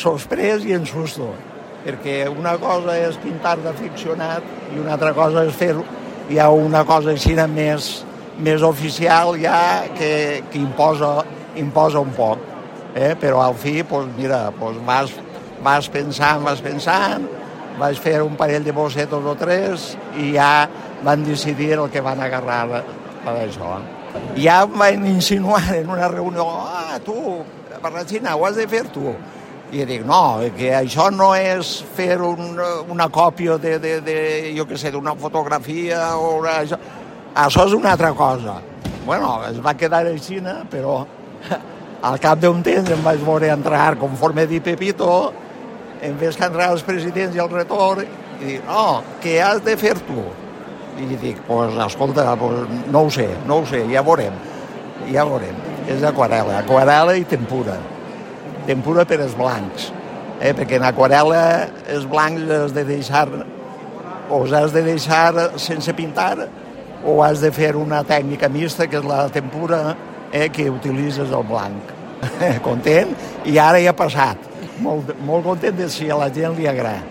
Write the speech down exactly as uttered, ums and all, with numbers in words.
sorprès i en susto, perquè una cosa és pintar d'aficionat i una altra cosa és fer-ho. Hi ha una cosa així més, més oficial ja que, que imposa, imposa un poc. Eh? Però al fi, pues, mira, pues vas, vas pensant, vas pensant, vaig fer un parell de bossetos o tres i ja van decidir el que van agarrar per això. Ja em van insinuar en una reunió, ah, tu, Barrachina, ho has de fer tu. I jo dic, no, que això no és fer un, una còpia de, de, de, jo què sé, d'una fotografia o una, això. Això és una altra cosa. Bueno, es va quedar així, però al cap d'un temps em vaig veure entrar conforme di Pepito, em ves que entrar els presidents i el retor, i dic, no, què has de fer tu? I dic, pues, escolta, pues, no ho sé, no ho sé, ja veurem, ja veurem. És aquarel·la, aquarel·la i tempura. Tempura per els blancs, eh? Perquè en aquarel·la els blancs has de deixar, o els has de deixar sense pintar, o has de fer una tècnica mixta, que és la tempura, eh, que utilitzes el blanc. Content? I ara ja ha passat. Molt, molt content de si a la gent li agrada.